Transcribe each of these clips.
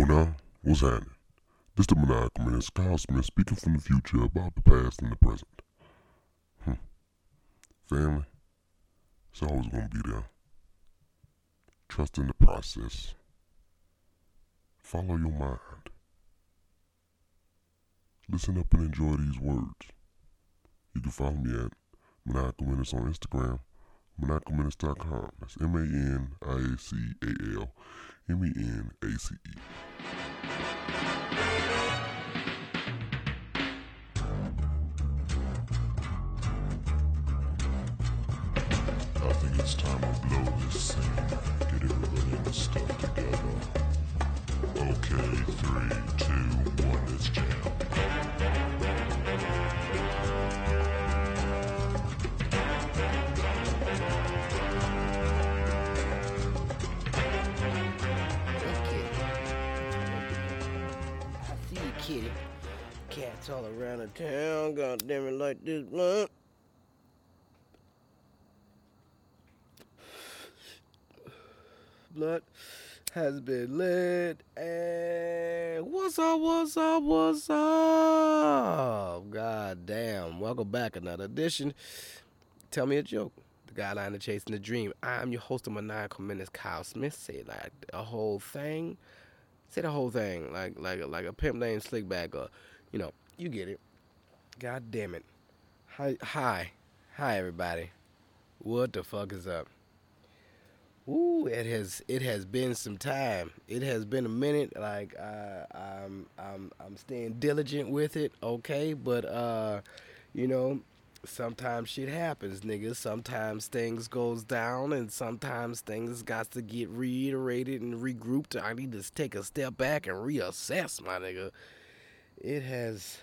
now? What's happening? This the Maniacal Menace, Kyle Smith speaking from the future about the past and the present. Family, it's always gonna be there. Trust in the process. Follow your mind. Listen up and enjoy these words. You can follow me at Maniacal Menace on Instagram, maniacalmenace.com. That's MANIACALMENACE. I think it's time to blow this scene. Get everybody in the stuff together. Okay, 3, 2, 1, let's jam. I see you, kitty. Cats all around the town. God damn it, like this blunt. Blunt has been lit. And what's up? God damn. Welcome back. Another edition. Tell me a joke. The guideline of chasing the dream. I'm your host of Maniacal Menace, Kyle Smith. Say like a whole thing. Say the whole thing, like a pimp named Slickback, or you get it. God damn it. Hi, everybody. What the fuck is up? Ooh, it has been some time. It has been a minute. Like I'm staying diligent with it. Okay, but sometimes shit happens, nigga. Sometimes things goes down, and sometimes things got to get reiterated and regrouped. I need to take a step back and reassess, my nigga. It has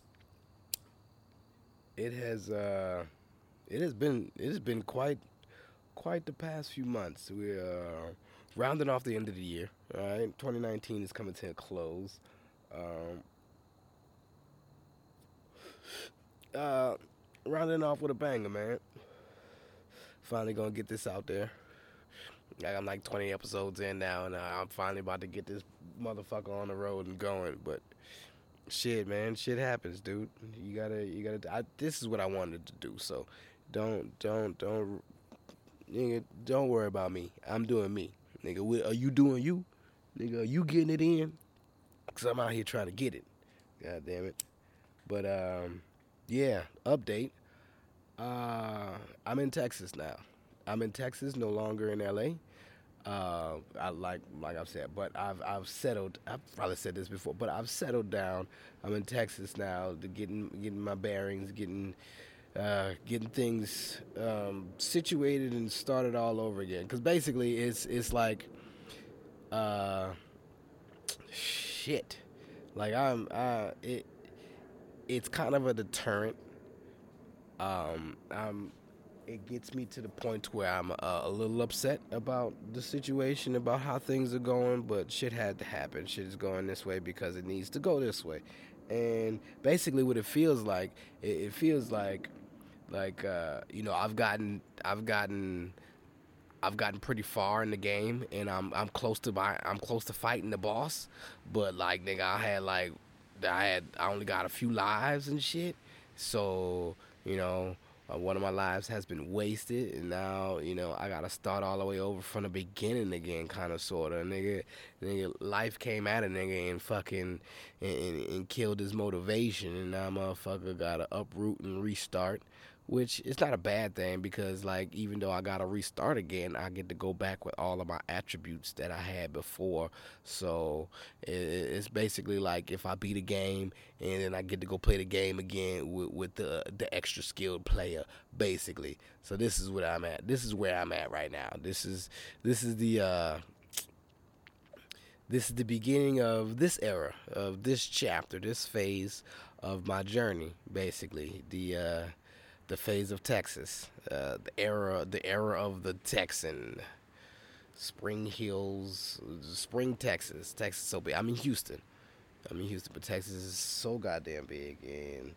been quite the past few months. We're rounding off the end of the year. All right, 2019 is coming to a close. Rounding off with a banger, man. Finally gonna get this out there. I'm like 20 episodes in now, and I'm finally about to get this motherfucker on the road and going. But shit, man, shit happens, dude. You gotta. This is what I wanted to do. So don't nigga, don't worry about me. I'm doing me, nigga. Are you doing you, nigga? Are you getting it in? Cause I'm out here trying to get it. God damn it. But yeah, update. I'm in Texas now. I'm in Texas, no longer in LA. I like I've said, but I've settled. I've probably said this before, but I've settled down. I'm in Texas now, getting my bearings, getting things situated and started all over again. Because basically, it's like shit. Like it's kind of a deterrent. It gets me to the point where I'm a little upset about the situation, about how things are going, but shit had to happen. Shit is going this way because it needs to go this way. And basically what it feels like, it feels like I've gotten pretty far in the game, and I'm close to fighting the boss, but like nigga, I only got a few lives and shit, so one of my lives has been wasted, and now I gotta start all the way over from the beginning again, kind of sorta. Nigga, life came at a nigga and fucking and killed his motivation, and now motherfucker gotta uproot and restart. Which is not a bad thing, because like even though I gotta restart again, I get to go back with all of my attributes that I had before. So it's basically like if I beat a game and then I get to go play the game again with the extra skilled player, basically. So this is what I'm at. This is where I'm at right now. This is the beginning of this era, of this chapter, this phase of my journey, basically. The phase of Texas, the era of the Texan, Spring Hills, Spring Texas, so big. I'm in Houston, but Texas is so goddamn big, and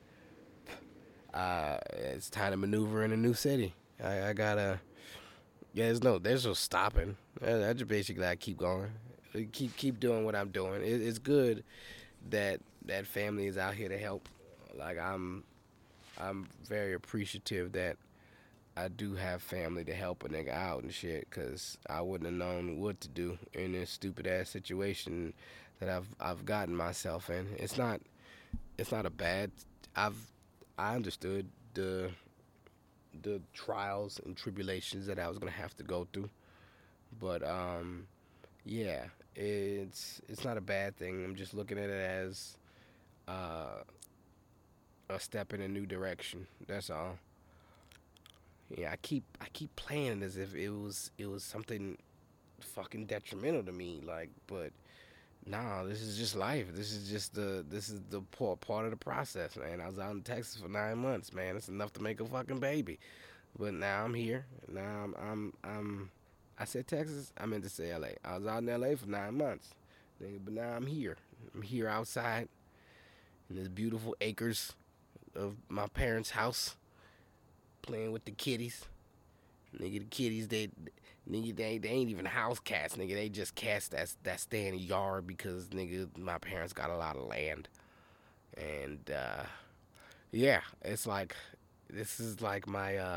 it's time to maneuver in a new city. I gotta, there's no stopping. I just basically I keep going. Keep doing what I'm doing. It's good that family is out here to help. Like I'm very appreciative that I do have family to help a nigga out and shit, cause I wouldn't have known what to do in this stupid ass situation that I've gotten myself in. It's not a bad. I've I understood the trials and tribulations that I was gonna have to go through, but yeah, it's not a bad thing. I'm just looking at it as uh, a step in a new direction. That's all. Yeah, I keep playing as if it was something fucking detrimental to me. Like, but nah, this is just life. This is the part of the process, man. I was out in Texas for 9 months, man. It's enough to make a fucking baby. But now I'm here. Now I'm I said Texas. I meant to say L.A. I was out in L.A. for 9 months, nigga. But now I'm here. I'm here outside in this beautiful acres of my parents' house, playing with the kitties. Nigga, the kitties, they ain't even house cats, nigga. They just cats that stay in the yard because, nigga, my parents got a lot of land. And, yeah, it's like, this is like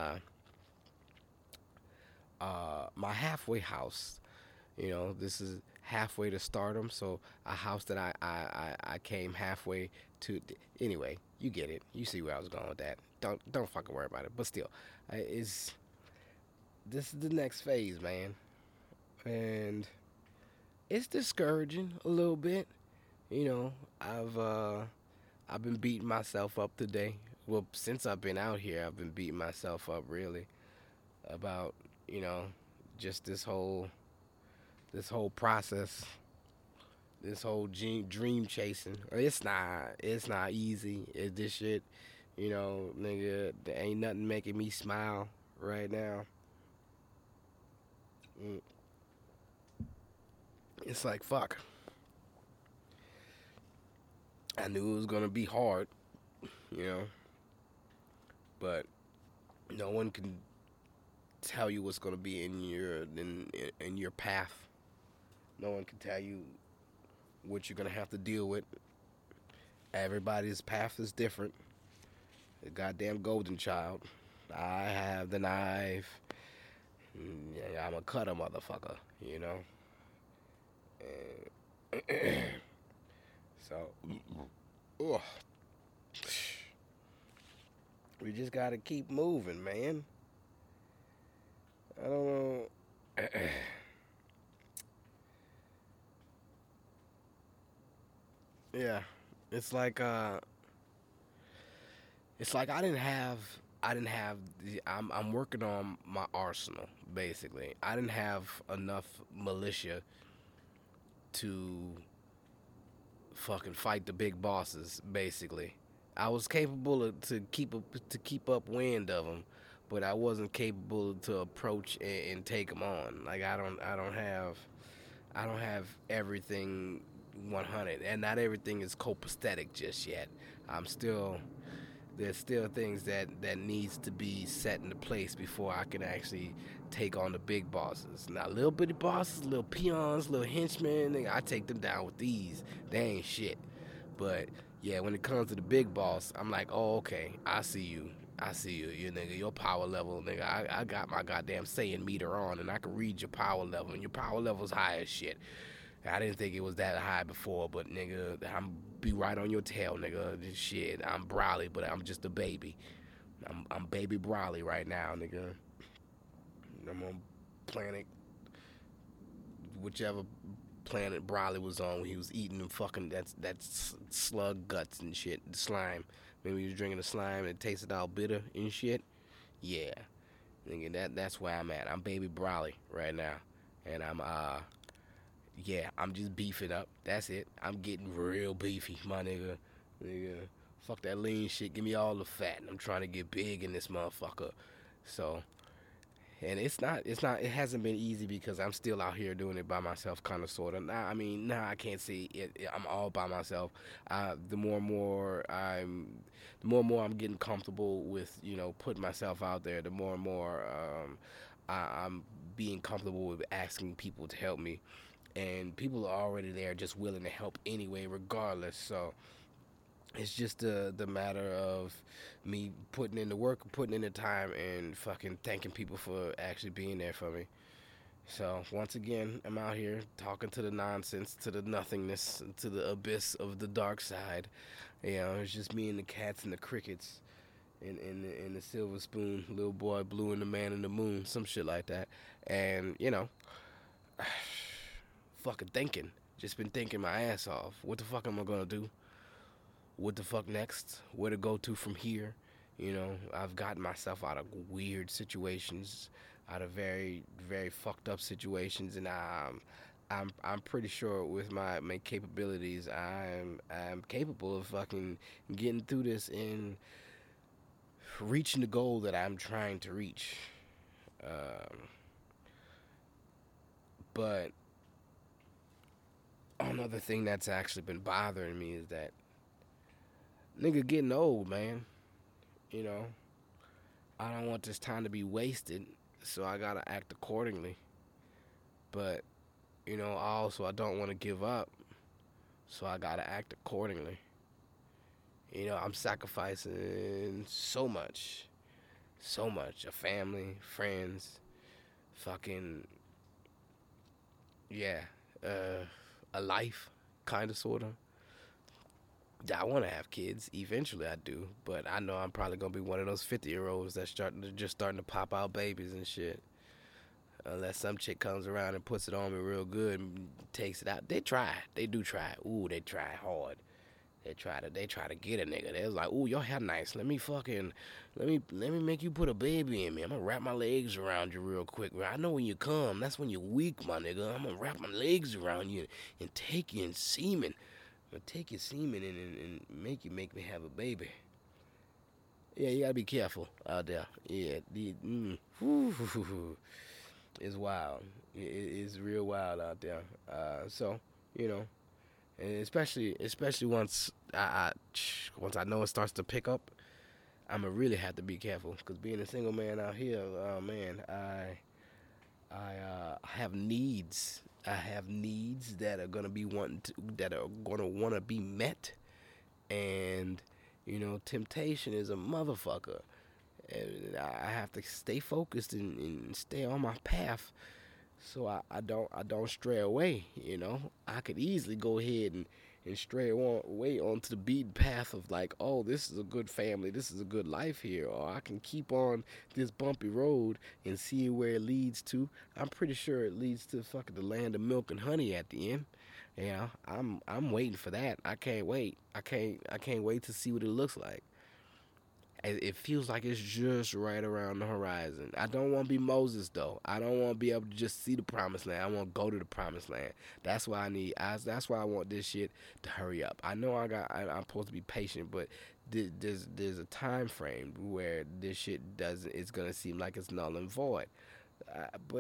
my halfway house. You know, this is halfway to stardom, so a house that I came halfway to. Anyway, you get it. You see where I was going with that. Don't fucking worry about it. But still, it's this is the next phase, man, and it's discouraging a little bit. You know, I've been beating myself up today. Well, since I've been out here, I've been beating myself up really about you know just this whole process, this whole dream chasing. It's not easy. This shit, nigga, there ain't nothing making me smile right now. Mm. It's like fuck. I knew it was gonna be hard, you know, but no one can tell you what's gonna be in your path. No one can tell you what you're gonna have to deal with. Everybody's path is different. The goddamn golden child. I have the knife. I'm a cutter motherfucker, you know. So, ugh. We just gotta keep moving, man. I don't know. Yeah, it's like I didn't have I'm working on my arsenal basically. I didn't have enough militia to fucking fight the big bosses basically. I was capable of to keep up wind of them, but I wasn't capable to approach and take them on. Like I don't have everything 100, and not everything is copacetic just yet. I'm still there's still things that needs to be set into place before I can actually take on the big bosses. Now, little bitty bosses, little peons, little henchmen, I take them down with ease. They ain't shit. But yeah, when it comes to the big boss, I'm like, oh okay, I see you. I see you, you nigga. Your power level, nigga. I got my goddamn Saiyan meter on, and I can read your power level, and your power level's high as shit. I didn't think it was that high before, but nigga, I'm be right on your tail, nigga. Shit, I'm Brawly, but I'm just a baby. I'm baby Brawly right now, nigga. I'm on planet, whichever planet Brawly was on when he was eating them fucking that's slug guts and shit, the slime. Maybe he was drinking the slime and it tasted all bitter and shit. Yeah, nigga, that's where I'm at. I'm baby Brawly right now, and yeah, I'm just beefing up. That's it. I'm getting real beefy, my nigga. Nigga, fuck that lean shit. Give me all the fat. I'm trying to get big in this motherfucker. So, and it hasn't been easy because I'm still out here doing it by myself, kind of, sort of. Now I can't say it. I'm all by myself. The more and more I'm getting comfortable with, putting myself out there, the more I'm being comfortable with asking people to help me. and people are already there just willing to help anyway, regardless. So it's just the matter of me putting in the work, putting in the time, and fucking thanking people for actually being there for me. So once again, I'm out here talking to the nonsense, to the nothingness, to the abyss of the dark side. You know, it's just me and the cats and the crickets, and the silver spoon, little boy blue and the man in the moon, some shit like that. And you know, fucking thinking, just been thinking my ass off. What the fuck am I gonna do? What the fuck next? Where to go to from here? You know, I've gotten myself out of weird situations, out of very, very fucked up situations, and I'm pretty sure with my capabilities, I'm capable of fucking getting through this and reaching the goal that I'm trying to reach. But another thing that's actually been bothering me is that nigga getting old, man. You know, I don't want this time to be wasted, so I gotta act accordingly. But, you know, also I don't want to give up, so I gotta act accordingly. You know, I'm sacrificing so much, a family, friends, fucking, yeah, a life, kind of, sort of. I want to have kids. Eventually, I do. But I know I'm probably going to be one of those 50-year-olds that's starting to pop out babies and shit. Unless some chick comes around and puts it on me real good and takes it out. They try. They do try. Ooh, they try hard. They try to get a nigga. They was like, ooh, your hair nice. Let me make you put a baby in me. I'm gonna wrap my legs around you real quick. I know when you come, that's when you're weak, my nigga. I'm gonna wrap my legs around you and take you in semen. I'm gonna take your semen and make me have a baby. Yeah, you gotta be careful out there. Yeah, it's wild. It's real wild out there. So you know, and especially once once I know it starts to pick up, I'ma really have to be careful. Cause being a single man out here, man, I have needs. I have needs that are gonna want to be met, and you know, temptation is a motherfucker, and I have to stay focused and stay on my path, so I don't stray away. You know, I could easily go ahead and stray away onto the beaten path of like, oh, this is a good family, this is a good life here, or I can keep on this bumpy road and see where it leads to. I'm pretty sure it leads to fucking the land of milk and honey at the end. Yeah, I'm waiting for that. I can't wait. I can't wait to see what it looks like. It feels like it's just right around the horizon. I don't want to be Moses though. I don't want to be able to just see the promised land. I want to go to the promised land. That's why that's why I want this shit to hurry up. I know I'm supposed to be patient, but there's a time frame where this shit doesn't. It's gonna seem like it's null and void. But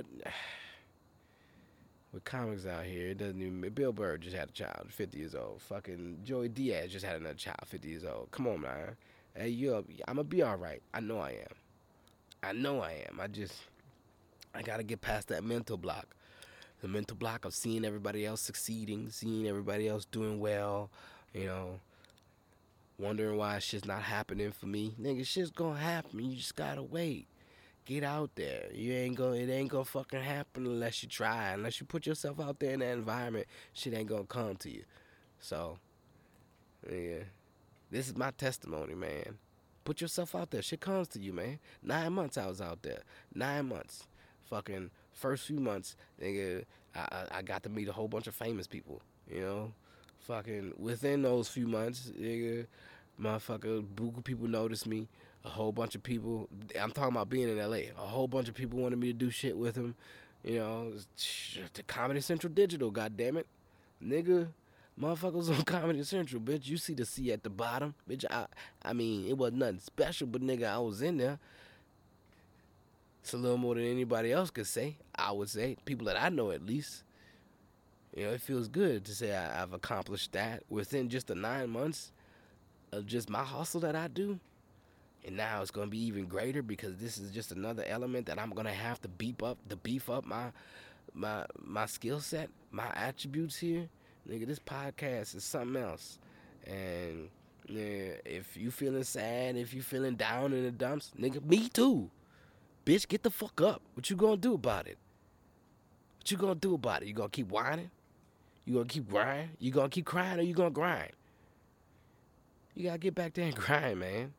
with comics out here, it doesn't even. Bill Burr just had a child, 50 years old. Fucking Joey Diaz just had another child, 50 years old. Come on, man. Hey, I'm gonna be all right. I know I am. I gotta get past that mental block. The mental block of seeing everybody else succeeding, seeing everybody else doing well, you know, wondering why shit's not happening for me. Nigga, shit's gonna happen. You just gotta wait. Get out there. It ain't gonna fucking happen unless you try. Unless you put yourself out there in that environment, shit ain't gonna come to you. So, yeah. This is my testimony, man. Put yourself out there. Shit comes to you, man. 9 months I was out there. 9 months. Fucking first few months, nigga, I got to meet a whole bunch of famous people, you know? Fucking within those few months, nigga, motherfucker, buku people noticed me. A whole bunch of people, I'm talking about being in LA. A whole bunch of people wanted me to do shit with them. You know, to Comedy Central Digital, goddammit. Nigga. Motherfuckers on Comedy Central, bitch. You see the C at the bottom, bitch. I mean, it wasn't nothing special, but nigga, I was in there. It's a little more than anybody else could say. I would say, people that I know at least. You know, it feels good to say I've accomplished that within just the 9 months of just my hustle that I do. And now it's gonna be even greater because this is just another element that I'm gonna have to beef up my skill set, my attributes here, nigga, this podcast is something else. And yeah, if you feeling sad, if you feeling down in the dumps, nigga, me too. Bitch, get the fuck up. What you gonna do about it? What you gonna do about it? You gonna keep whining? You gonna keep grinding? You gonna keep crying or you gonna grind? You gotta get back there and grind, man.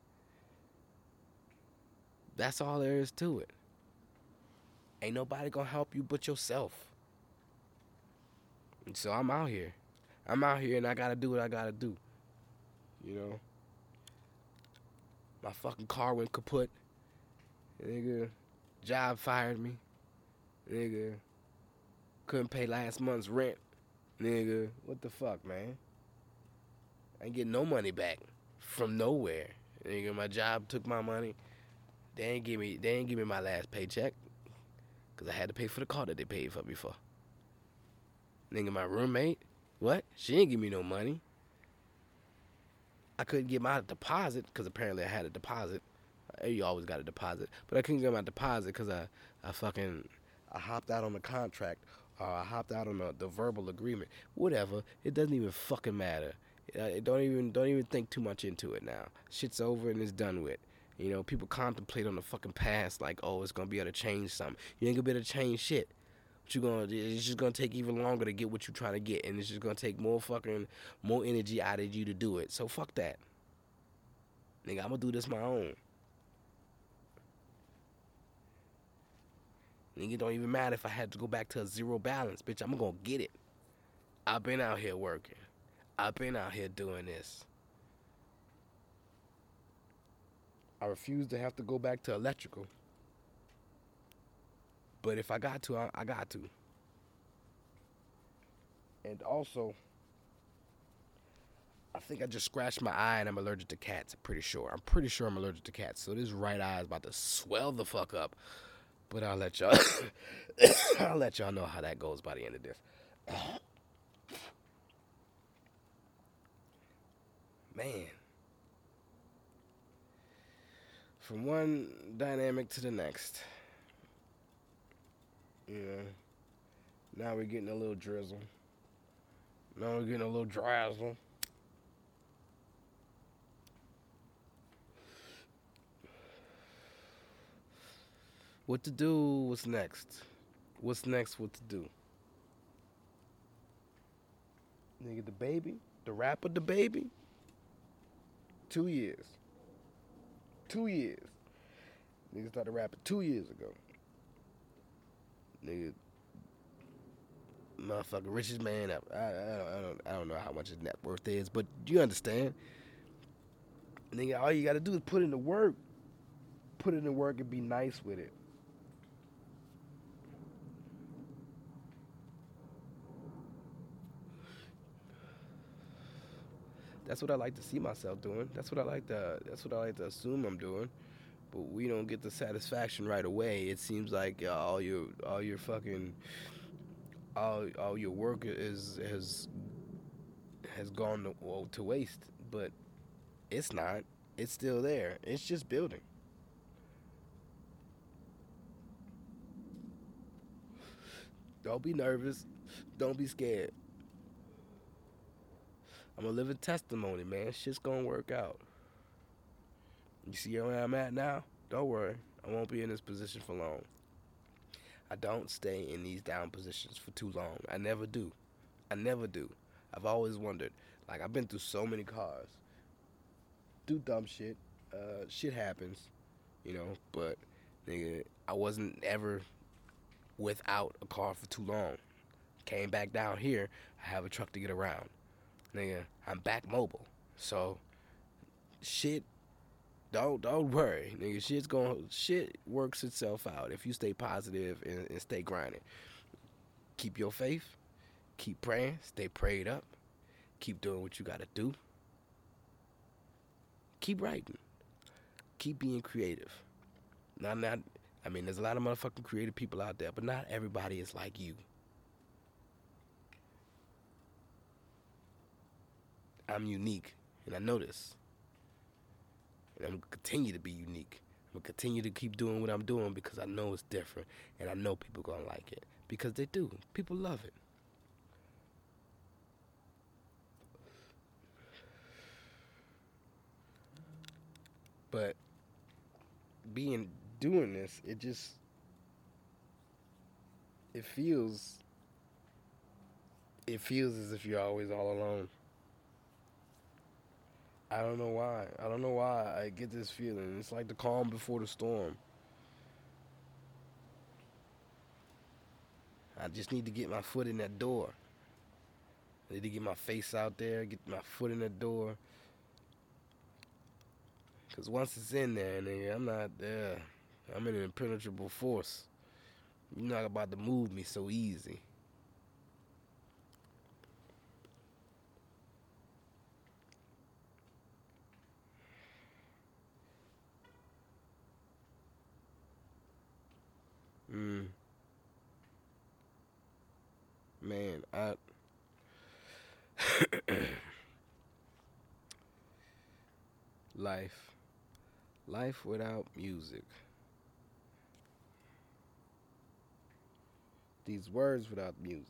That's all there is to it. Ain't nobody gonna help you but yourself. And so I'm out here. I'm out here and I gotta do what I gotta do. You know? My fucking car went kaput. Nigga, job fired me. Nigga, couldn't pay last month's rent. Nigga, what the fuck, man? I ain't getting no money back from nowhere. Nigga, my job took my money. They ain't give me my last paycheck. Cause I had to pay for the car that they paid for me for. Nigga, my roommate, what? She ain't give me no money. I couldn't get my deposit, because apparently I had a deposit. You always got a deposit. But I couldn't get my deposit because I hopped out on the contract. Or I hopped out on the verbal agreement. Whatever. It doesn't even fucking matter. Don't even think too much into it now. Shit's over and it's done with. You know, people contemplate on the fucking past like, oh, it's gonna be able to change something. You ain't gonna be able to change shit. It's just gonna take even longer to get what you're trying to get, and it's just gonna take more energy out of you to do it. So fuck that. Nigga, I'm gonna do this my own. Nigga, it don't even matter if I had to go back to a zero balance, bitch. I'm gonna get it. I've been out here working. I've been out here doing this. I refuse to have to go back to electrical. But if I got to, I got to. And also, I think I just scratched my eye and I'm allergic to cats. I'm pretty sure I'm allergic to cats. So this right eye is about to swell the fuck up. But I'll let y'all I'll let y'all know how that goes by the end of this. Man. From one dynamic to the next. Yeah. Now we're getting a little drizzle. Now we're getting a little drizzle. What to do? What's next? What's next? What to do? Nigga, the baby? The rapper, the baby? 2 years. 2 years. Nigga started rapping 2 years ago. Nigga, motherfucker, richest man ever. I don't know how much his net worth is, but you understand. Nigga, all you gotta do is put in the work. Put in the work and be nice with it. That's what I like to see myself doing. That's what I like to assume I'm doing. But we don't get the satisfaction right away. It seems like all your fucking all your work has gone to waste. But it's not. It's still there. It's just building. Don't be nervous. Don't be scared. I'm a living testimony, man. Shit's gonna work out. You see where I'm at now? Don't worry. I won't be in this position for long. I don't stay in these down positions for too long. I never do. I never do. I've always wondered. Like, I've been through so many cars. Do dumb shit. Shit happens. You know, but, nigga, I wasn't ever without a car for too long. Came back down here. I have a truck to get around. Nigga, I'm back mobile. So, shit, don't worry. Nigga, shit works itself out if you stay positive and stay grinding. Keep your faith. Keep praying. Stay prayed up. Keep doing what you gotta do. Keep writing. Keep being creative. I mean, there's a lot of motherfucking creative people out there, but not everybody is like you. I'm unique, and I know this. And I'm going to continue to be unique. I'm going to continue to keep doing what I'm doing because I know it's different, and I know people going to like it. because they do. People love it. But doing this, it feels as if you're always all alone. I don't know why. I don't know why I get this feeling. It's like the calm before the storm. I just need to get my foot in that door. I need to get my face out there, get my foot in the door. Because once it's in there, nigga, I'm not there. I'm an impenetrable force. You're not about to move me so easy. Man, life without music. These words without music.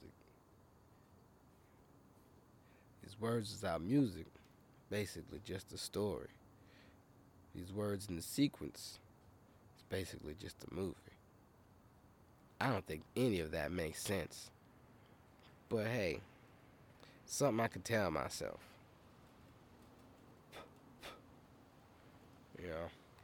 These words without music, basically just a story. These words in the sequence, it's basically just a movie. I don't think any of that makes sense. But hey, something I can tell myself. You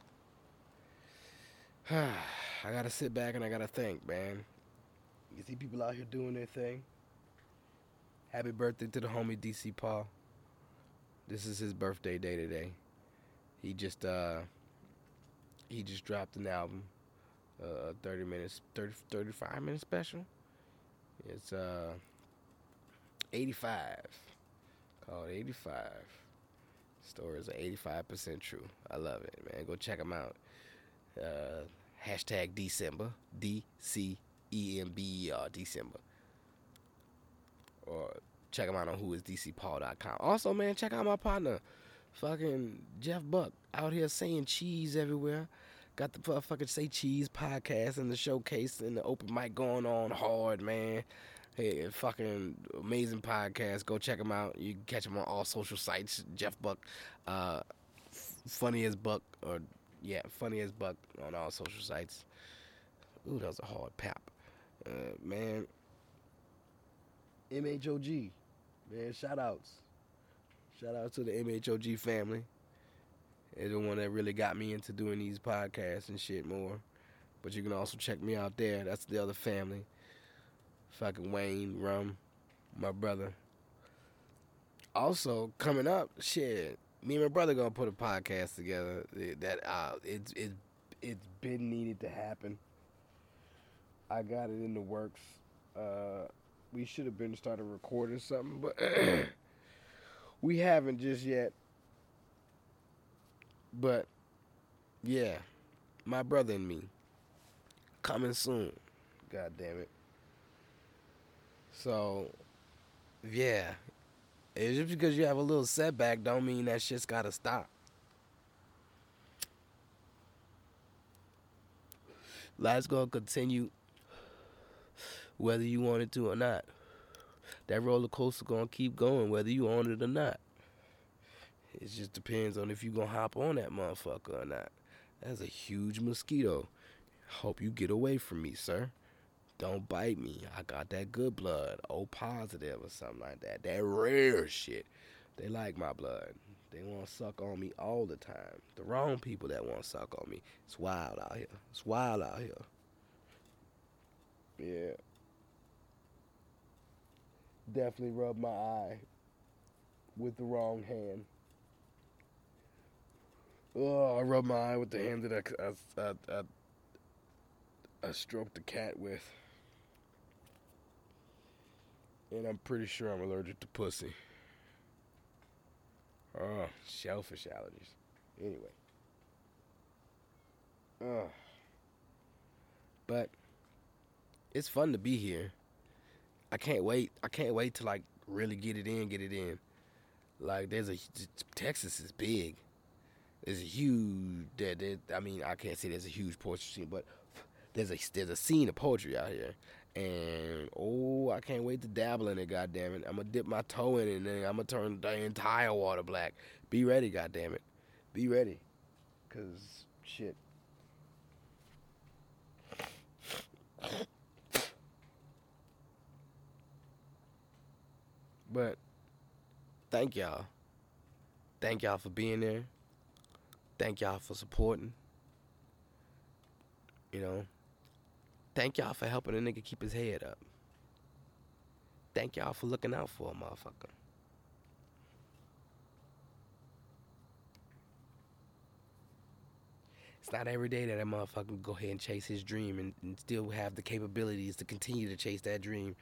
know? I gotta sit back and I gotta think, man. You see people out here doing their thing. Happy birthday to the homie DC Paul. This is his birthday day today. He just dropped an album, 35 minute special. It's 85, called 85. Stories are 85% true. I love it, man. Go check them out. Hashtag December, DCEMBER, December. Or check them out on whoisdcpaul.com. Also, man, check out my partner, fucking Jeff Buck, out here saying cheese everywhere. Got the fucking Say Cheese podcast and the showcase and the open mic going on hard, man. Hey, fucking amazing podcast. Go check him out. You can catch him on all social sites. Jeff Buck, funny as Buck on all social sites. Ooh, that was a hard pap. Man, MHOG, man, shout outs. Shout out to the MHOG family. They're the one that really got me into doing these podcasts and shit more. But you can also check me out there. That's the other family. Fucking Wayne, Rum, my brother. Also, coming up, shit, me and my brother gonna put a podcast together that it's been needed to happen. I got it in the works. We should have been started recording something, but we haven't just yet. But yeah, my brother and me coming soon. God damn it. So yeah, it's just because you have a little setback don't mean that shit's gotta stop. Life's gonna continue whether you want it to or not. That roller coaster gonna keep going whether you want it or not. It just depends on if you gonna hop on that motherfucker or not. That's a huge mosquito. Hope you get away from me, sir. Don't bite me. I got that good blood. O positive or something like that. That rare shit. They like my blood. They want to suck on me all the time. The wrong people that want to suck on me. It's wild out here. It's wild out here. Yeah. Definitely rubbed my eye with the wrong hand. Oh, I rubbed my eye with the hand that I stroked the cat with. And I'm pretty sure I'm allergic to pussy. Oh, shellfish allergies. Anyway. But it's fun to be here. I can't wait to like really get it in. Like Texas is big. There's a huge I can't say there's a huge poetry scene, but there's a scene of poetry out here. And oh, I can't wait to dabble in it. Goddamn it, I'm gonna dip my toe in it, and then I'm gonna turn the entire water black. Be ready, goddamn it. Be ready, cause shit. But thank y'all. Thank y'all for being there. Thank y'all for supporting. You know. Thank y'all for helping a nigga keep his head up. Thank y'all for looking out for a motherfucker. It's not every day that a motherfucker can go ahead and chase his dream and still have the capabilities to continue to chase that dream.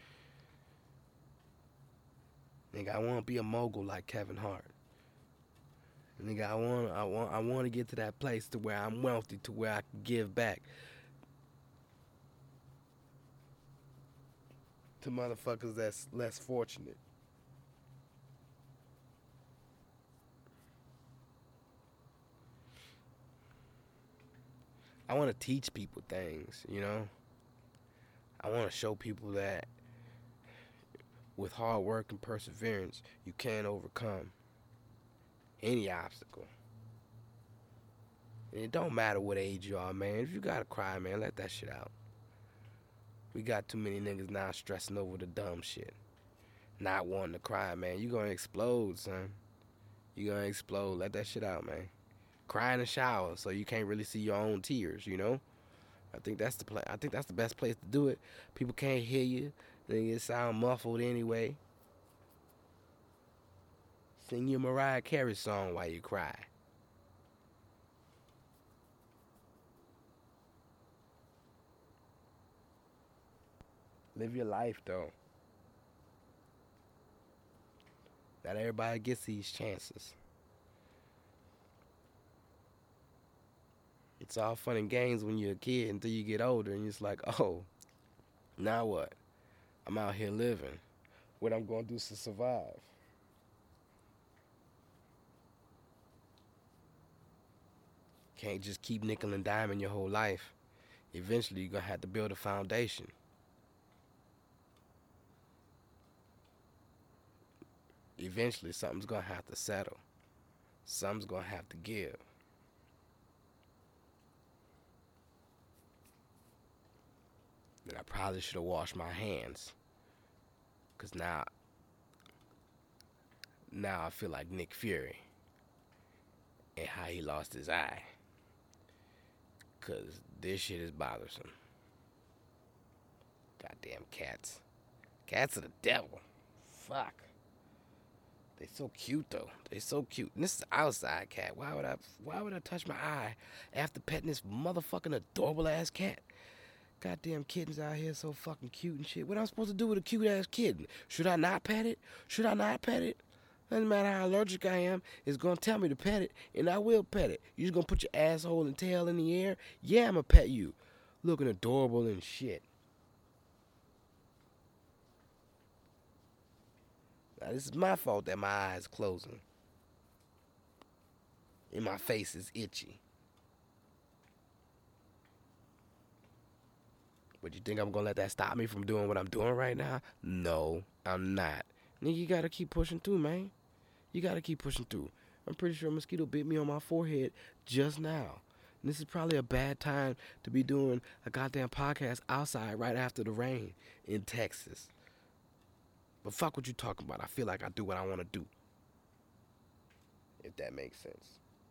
Nigga, I want to be a mogul like Kevin Hart. Nigga, I want to get to that place to where I'm wealthy, to where I can give back to motherfuckers that's less fortunate. I want to teach people things, you know? I want to show people that with hard work and perseverance, you can overcome any obstacle. And it don't matter what age you are, man. If you gotta cry, man, let that shit out. We got too many niggas now stressing over the dumb shit. Not wanting to cry, man. You gonna explode, son. You gonna explode. Let that shit out, man. Cry in the shower so you can't really see your own tears, you know? I think that's the best place to do it. People can't hear you. Then you sound muffled anyway. Sing your Mariah Carey song while you cry. Live your life, though. Not everybody gets these chances. It's all fun and games when you're a kid until you get older and it's like, oh, now what? I'm out here living. What I'm gonna do to survive? Can't just keep nickel and diming your whole life. Eventually, you're gonna have to build a foundation. Eventually, something's gonna have to settle. Something's gonna have to give. And I probably should have washed my hands. Cause now I feel like Nick Fury and how he lost his eye. Cause this shit is bothersome. Goddamn cats. Cats are the devil. Fuck. They so cute though. They so cute. And this is an outside cat. Why would I touch my eye after petting this motherfucking adorable ass cat? Goddamn kittens out here so fucking cute and shit. What am I supposed to do with a cute ass kitten? Should I not pet it? Should I not pet it? Doesn't matter how allergic I am, it's gonna tell me to pet it, and I will pet it. You just gonna put your asshole and tail in the air? Yeah, I'ma pet you. Looking adorable and shit. Now, this is my fault that my eye is closing. And my face is itchy. But you think I'm gonna let that stop me from doing what I'm doing right now? No, I'm not. Nigga, you gotta keep pushing through, man. You gotta keep pushing through. I'm pretty sure a mosquito bit me on my forehead just now. And this is probably a bad time to be doing a goddamn podcast outside right after the rain in Texas. But fuck what you talking about. I feel like I do what I want to do. If that makes sense.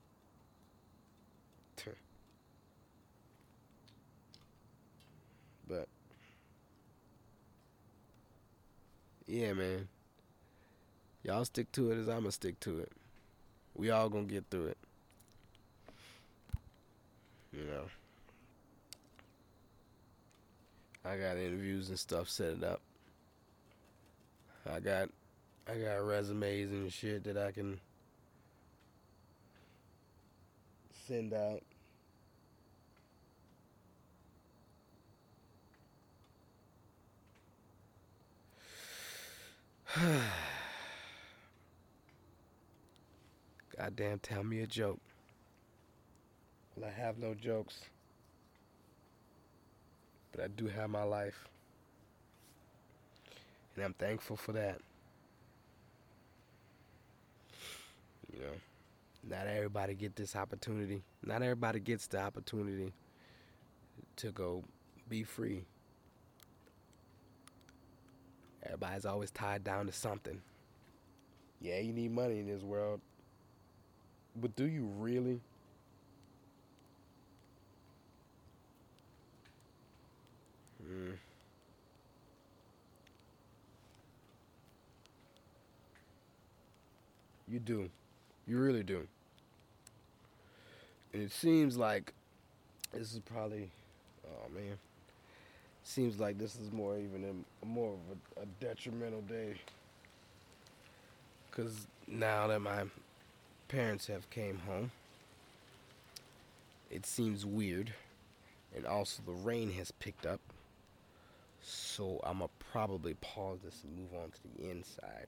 But yeah, man. Y'all stick to it as I'ma stick to it. We all gonna get through it. You know. I got interviews and stuff set up. I got resumes and shit that I can send out. Goddamn, tell me a joke. Well, I have no jokes. But I do have my life. and I'm thankful for that. You know, not everybody get this opportunity. Not everybody gets the opportunity to go be free. Everybody's always tied down to something. Yeah, you need money in this world, but do you really? Mm, you do. You really do. And it seems like this is probably, oh man, seems like this is more even more of a detrimental day. Cause now that my parents have came home, it seems weird, and also the rain has picked up. So I'ma probably pause this and move on to the inside.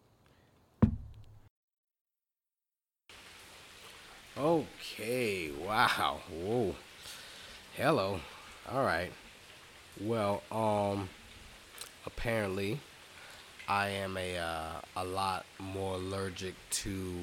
Okay. Wow. Whoa. Hello. All right. Well, apparently I am a lot more allergic to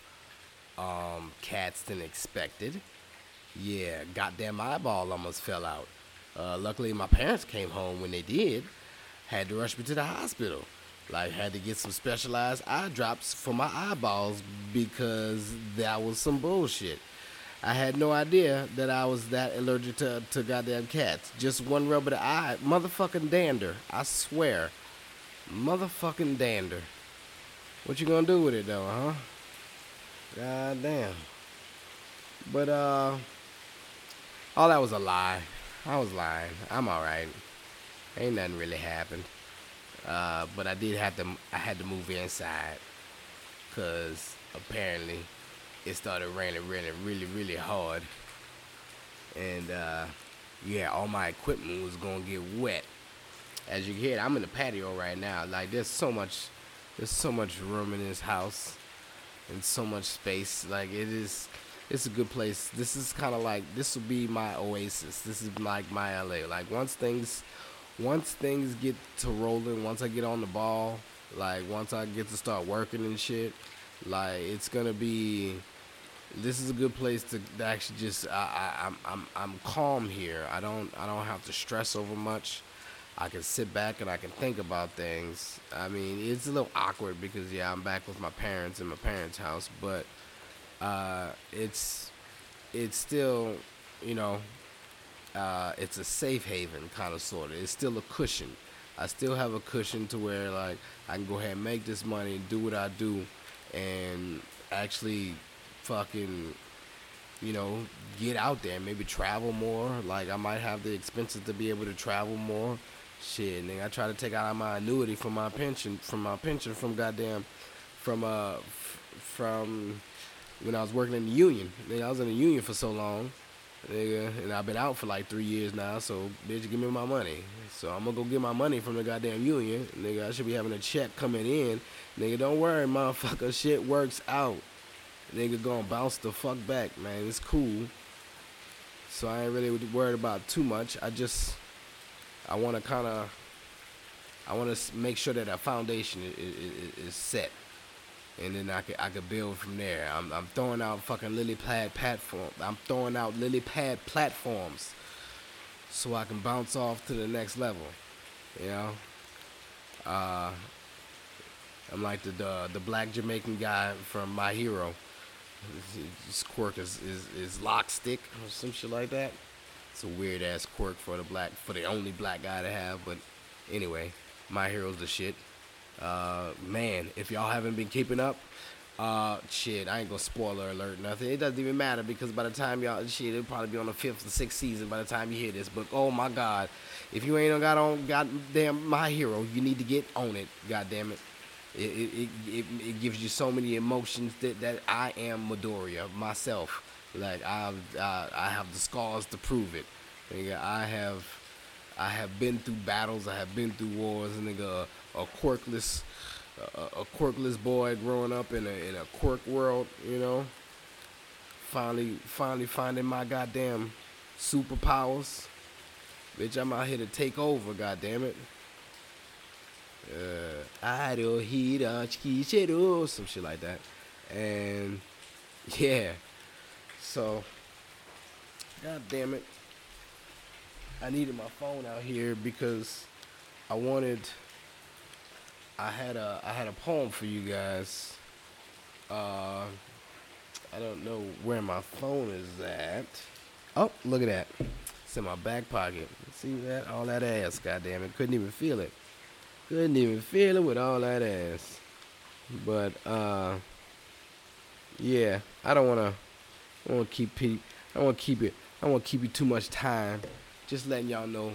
cats than expected. Yeah, goddamn eyeball almost fell out. Luckily, my parents came home when they did. Had to rush me to the hospital. Like, had to get some specialized eye drops for my eyeballs because that was some bullshit. I had no idea that I was that allergic to goddamn cats. Just one rub of the eye. Motherfucking dander. I swear. Motherfucking dander. What you gonna do with it though, huh? God damn. But all that was a lie. I was lying. I'm alright. Ain't nothing really happened. But I had to move inside. Cause apparently it started raining really hard. And yeah, all my equipment was gonna get wet. As you can hear, I'm in the patio right now. Like there's so much room in this house and so much space. Like it's a good place. This is kind of like, this will be my oasis. This is like my LA. Like once things get to rolling, once I get on the ball, like once I get to start working and shit, like it's gonna be. This is a good place to actually just. I'm calm here. I don't have to stress over much. I can sit back and I can think about things. I mean, it's a little awkward because yeah, I'm back with my parents in my parents' house, but it's still, you know, it's a safe haven kind of sort of. It's still a cushion. I still have a cushion to where like I can go ahead and make this money, do what I do, and actually fucking, you know, get out there, maybe travel more. Like I might have the expenses to be able to travel more. Shit, nigga, I try to take out my annuity from my pension, from goddamn, from when I was working in the union. Nigga, I was in the union for so long, nigga, and I've been out for like 3 years now. So, bitch, give me my money. So I'm gonna go get my money from the goddamn union, nigga. I should be having a check coming in, nigga. Don't worry, motherfucker. Shit works out. Nigga gonna bounce the fuck back, man. It's cool. So I ain't really worried about too much. I want to make sure that a foundation is set, and then I could build from there. I'm throwing out fucking lily pad platform. I'm throwing out lily pad platforms, so I can bounce off to the next level. You know, I'm like the black Jamaican guy from My Hero. His quirk is lock stick or some shit like that. It's a weird ass quirk for the only black guy to have. But anyway, My Hero's the shit. Man, if y'all haven't been keeping up, shit, I ain't gonna spoiler alert nothing. It doesn't even matter because by the time y'all, shit, it'll probably be on the 5th or 6th season by the time you hear this. But oh my God, if you ain't got on goddamn My Hero, you need to get on it. Goddamn it. It gives you so many emotions that I am Midoriya myself. Like I have the scars to prove it. Nigga, I have been through battles. I have been through wars. Nigga, a quirkless boy growing up in a quirk world. You know, finally finding my goddamn superpowers. Bitch, I'm out here to take over. Goddamn it. Hira Chikishiro, some shit like that. And yeah, so god damn it, I needed my phone out here because I wanted. I had a poem for you guys. I don't know where my phone is at. Oh, look at that. It's in my back pocket. See that? All that ass, goddamn it. Couldn't even feel it. Couldn't even feel it with all that ass. But yeah, I don't wanna keep I don't wanna keep it I don't wanna keep you too much time. Just letting y'all know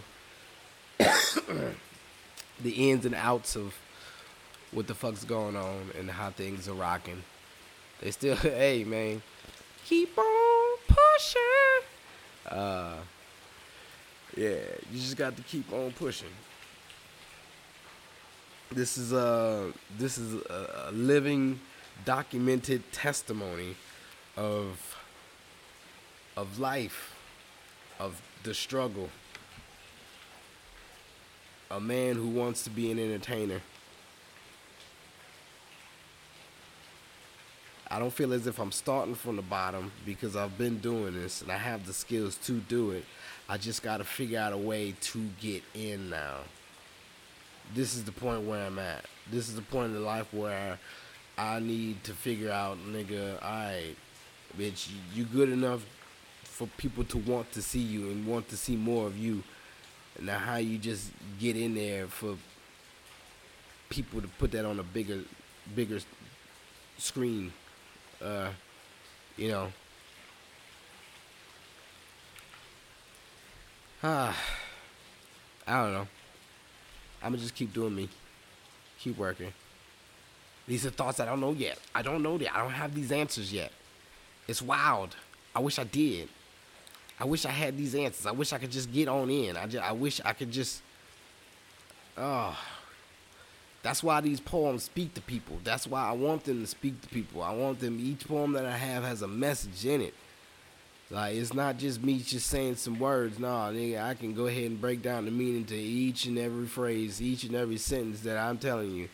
the ins and outs of what the fuck's going on and how things are rocking. They still hey man, keep on pushing. Yeah, you just got to keep on pushing. This is a living, documented testimony of life, of the struggle. A man who wants to be an entertainer. I don't feel as if I'm starting from the bottom because I've been doing this and I have the skills to do it. I just got to figure out a way to get in now. This is the point where I'm at. This is the point in life where I need to figure out, nigga, alright, bitch, you good enough for people to want to see you and want to see more of you. Now how you just get in there for people to put that on a bigger screen. You know. I don't know. I'ma just keep doing me. Keep working. These are thoughts I don't know yet. I don't know that. I don't have these answers yet. It's wild. I wish I did. I wish I had these answers. I wish I could just get on in. I wish I could just. Oh. That's why these poems speak to people. That's why I want them to speak to people. I want them. Each poem that I have has a message in it. Like, it's not just me just saying some words. Nah, nigga, I can go ahead and break down the meaning to each and every phrase, each and every sentence that I'm telling you.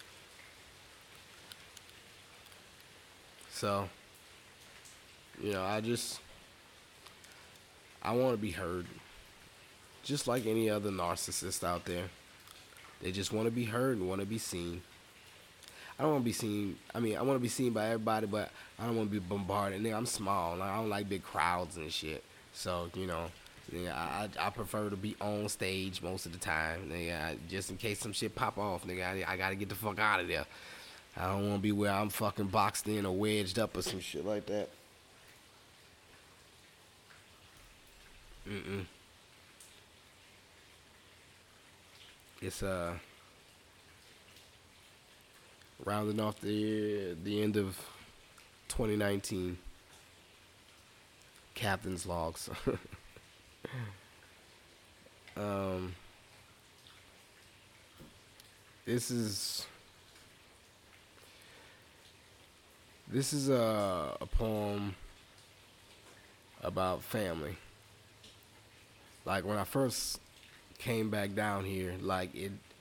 So, you know, I want to be heard. Just like any other narcissist out there. They just want to be heard and want to be seen. I don't want to be seen. I mean, I want to be seen by everybody, but I don't want to be bombarded. Nigga, I'm small. Like, I don't like big crowds and shit. So, you know, nigga, I prefer to be on stage most of the time. Nigga, just in case some shit pop off, nigga, I got to get the fuck out of there. I don't want to be where I'm fucking boxed in or wedged up or some shit like that. It's rounding off the end of 2019. Captain's logs. This is a poem about family. Like, when I first came back down here, like,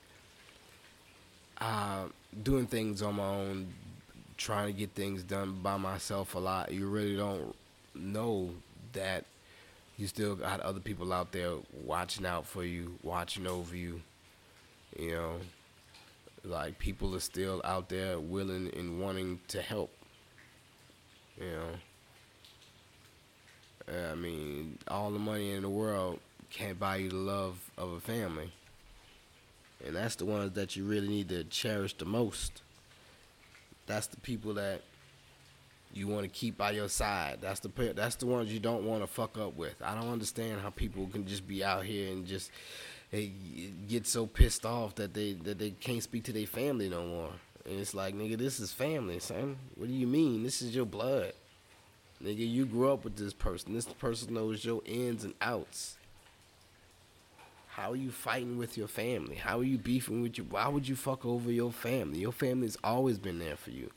doing things on my own, trying to get things done by myself a lot, you really don't know that you still got other people out there watching out for you, watching over you. You know, like, people are still out there willing and wanting to help. You know, I mean, all the money in the world can't buy you the love of a family. And that's the ones that you really need to cherish the most. That's the people that you want to keep by your side. That's the ones you don't want to fuck up with. I don't understand how people can just be out here and just they get so pissed off that they can't speak to their family no more. And it's like, nigga, this is family, son. What do you mean? This is your blood. Nigga, you grew up with this person. This person knows your ins and outs. How are you fighting with your family? How are you beefing with you? Why would you fuck over your family? Your family's always been there for you.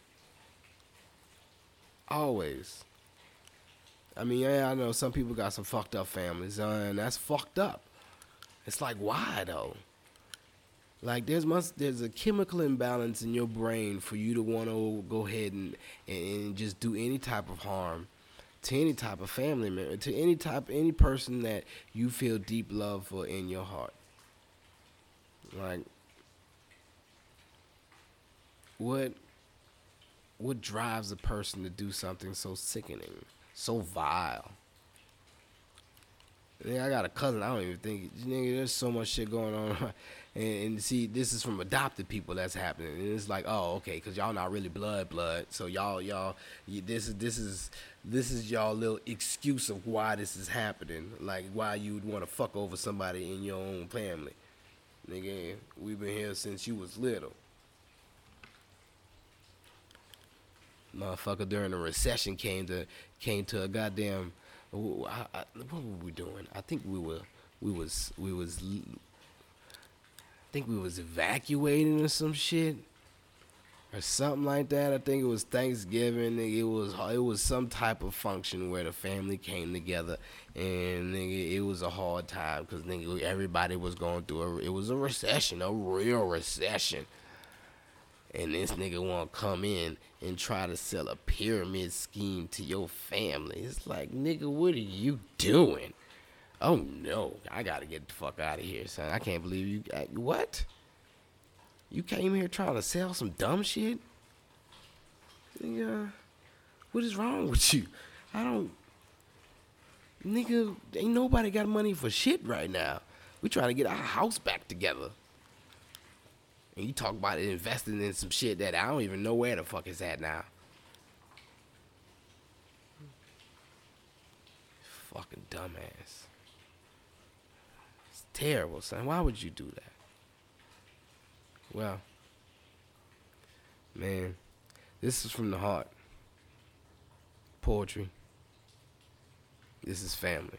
Always. I mean, yeah, I know some people got some fucked up families, and that's fucked up. It's like, why, though? Like there's a chemical imbalance in your brain for you to want to go ahead and just do any type of harm to any type of family member, to any person that you feel deep love for in your heart. Like what what drives a person to do something so sickening, so vile? Yeah, I got a cousin. I don't even think, nigga, there's so much shit going on. And see, this is from adopted people that's happening. And it's like, oh, okay, because y'all not really blood. So this is y'all little excuse of why this is happening. Like, why you would want to fuck over somebody in your own family. Nigga, we've been here since you was little. Motherfucker during the recession came to a goddamn. What were we doing? I think we was evacuating or some shit or something like that. I think it was Thanksgiving. It was some type of function where the family came together, and nigga, it was a hard time because nigga, everybody was going through it was a recession, a real recession. And this nigga want to come in and try to sell a pyramid scheme to your family. It's like, nigga, what are you doing? Oh, no. I got to get the fuck out of here, son. I can't believe you. What? You came here trying to sell some dumb shit? Nigga, what is wrong with you? Nigga, ain't nobody got money for shit right now. We trying to get our house back together. And you talk about it investing in some shit that I don't even know where the fuck it's at now. Fucking dumbass. It's terrible, son. Why would you do that? Well, man, this is from the heart. Poetry. This is family.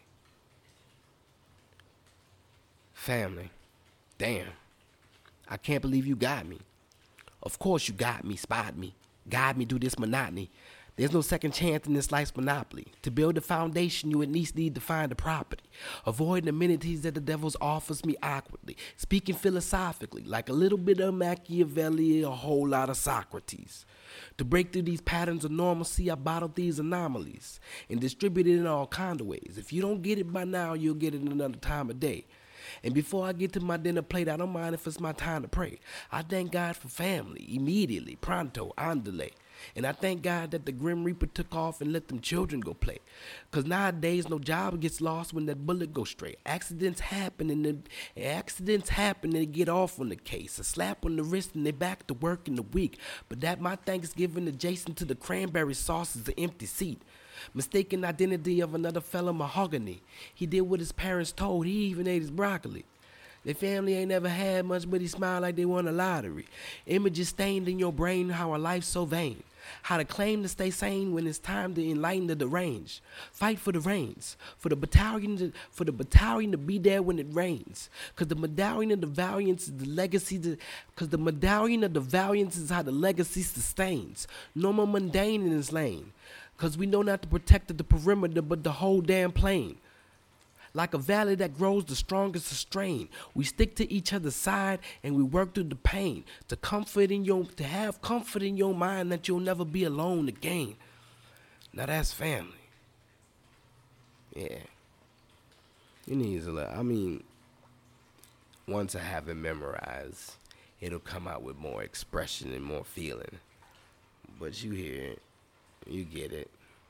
Family. Damn. I can't believe you got me. Of course you got me, spot me, guide me through this monotony. There's no second chance in this life's monopoly. To build a foundation, you at least need to find the property. Avoiding amenities that the devil offers me awkwardly. Speaking philosophically, like a little bit of Machiavelli, a whole lot of Socrates. To break through these patterns of normalcy, I bottled these anomalies and distribute it in all kind of ways. If you don't get it by now, you'll get it another time of day. And before I get to my dinner plate, I don't mind if it's my time to pray. I thank God for family, immediately, pronto, andale. And I thank God that the Grim Reaper took off and let them children go play. Because nowadays, no job gets lost when that bullet goes straight. Accidents happen and they get off on the case. A slap on the wrist and they back to work in the week. But that my Thanksgiving adjacent to the cranberry sauce is an empty seat. Mistaken identity of another fellow mahogany. He did what his parents told. He even ate his broccoli. Their family ain't never had much, but he smiled like they won a lottery. Images stained in your brain, how a life so vain. How to claim to stay sane when it's time to enlighten the deranged. Fight for the reins, for the battalion to be there when it rains. Cause the medallion of the valiance is the legacy. Cause the medallion of the valiance is how the legacy sustains. No more mundane in this lane. Cause we know not to protect the perimeter, but the whole damn plane. Like a valley that grows the strongest of strain. We stick to each other's side and we work through the pain to have comfort in your mind that you'll never be alone again. Now that's family. Yeah. It needs a lot. I mean, once I have it memorized, it'll come out with more expression and more feeling. But you hear it. You get it.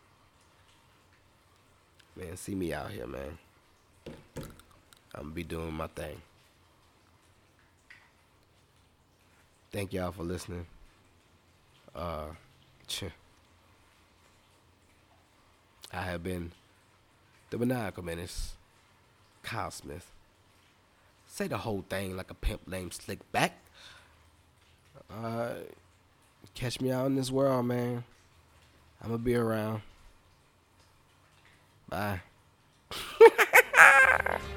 Man, see me out here, man. I'm gonna be doing my thing. Thank y'all for listening. I have been the Maniacal Menace, Kyle Smith. Say the whole thing like a pimp named Slick Back. Catch me out in this world, man. I'm gonna be around. Bye.